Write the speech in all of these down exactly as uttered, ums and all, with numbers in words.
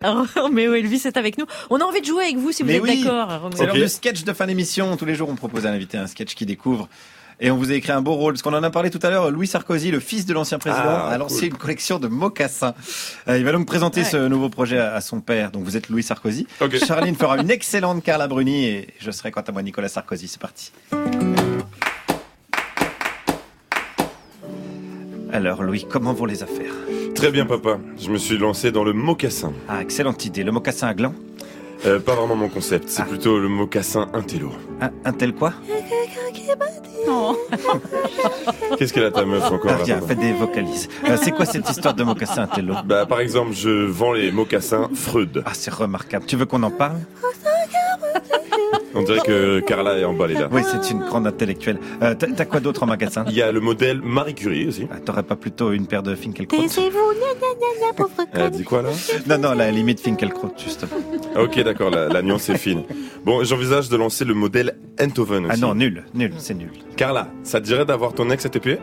Roméo Elvis est avec nous. On a envie de jouer avec vous si vous Mais êtes oui, d'accord. Roméo. C'est l'heure du sketch de fin d'émission. Tous les jours, on propose à l'invité un sketch qu'il découvre. Et on vous a écrit un beau rôle. Parce qu'on en a parlé tout à l'heure, Louis Sarkozy, le fils de l'ancien président, Ah, a lancé cool. une collection de mocassins. Euh, il va donc présenter Ouais. ce nouveau projet à, à son père. Donc vous êtes Louis Sarkozy. Ok. Charline fera une excellente Carla Bruni et je serai quant à moi Nicolas Sarkozy. C'est parti. Alors Louis, comment vont les affaires? Très bien, papa. Je me suis lancé dans le mocassin. Ah, excellente idée. Le mocassin à gland. Euh, pas vraiment mon concept, c'est Ah. plutôt le mocassin intello. Un, un tel quoi? Non. Qu'est-ce qu'elle a ta meuf encore Ah, là, tiens, papa faites des vocalises. Euh, c'est quoi cette histoire de mocassin intello? Bah, par exemple, je vends les mocassins Freud. Ah, c'est remarquable. Tu veux qu'on en parle? On dirait que Carla est emballée là. Oui, c'est une grande intellectuelle. Euh, t'as, t'as quoi d'autre en magasin? Il y a le modèle Marie Curie aussi. Ah, t'aurais pas plutôt une paire de Finkielkraut? Taisez-vous, gna gna gna gna, pauvre Elle a con. dit quoi là? Non, non, la limite Finkielkraut, justement. Ah, ok, d'accord, la, la nuance est fine. Bon, j'envisage de lancer le modèle Enthoven aussi. Ah non, nul, nul, c'est nul. Carla, ça te dirait d'avoir ton ex à tes pieds?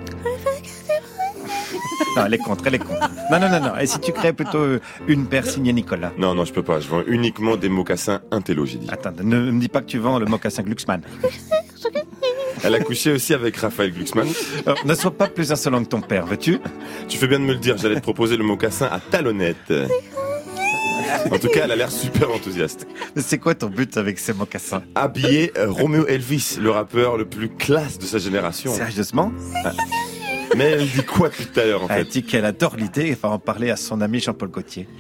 Non, elle est contre, elle est contre. Non, non, non, non. Et si tu crées plutôt euh, une paire signée Nicolas? Non, non, je peux pas. Je vends uniquement des mocassins intello, j'ai dit. Attends, ne me dis pas que tu vends le mocassin Glucksmann. Elle a couché aussi avec Raphaël Glucksmann. Alors, ne sois pas plus insolent que ton père, veux-tu? Tu fais bien de me le dire, j'allais te proposer le mocassin à talonnette. En tout cas, elle a l'air super enthousiaste. Mais c'est quoi ton but avec ces mocassins? Habillé euh, Roméo Elvis, le rappeur le plus classe de sa génération. Sérieusement? Mais elle dit quoi depuis tout à l'heure en Elle fait? dit qu'elle adore l'idée et va en parler à son ami Jean-Paul Gaultier.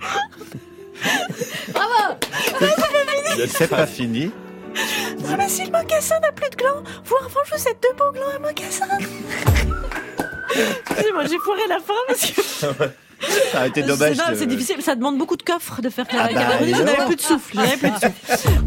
C'est pas fini. Ah, mais si le mocassin n'a plus de gland, vous en revanche, vous êtes deux beaux glands à mocassin. Excusez-moi, j'ai foiré la fin parce que. Ça a été dommage. C'est, non, de- c'est difficile, ça demande beaucoup de coffres de faire Ah bah, Carla Bruni. Je évidemment. n'avais plus de souffle. Je n'avais plus de souffle.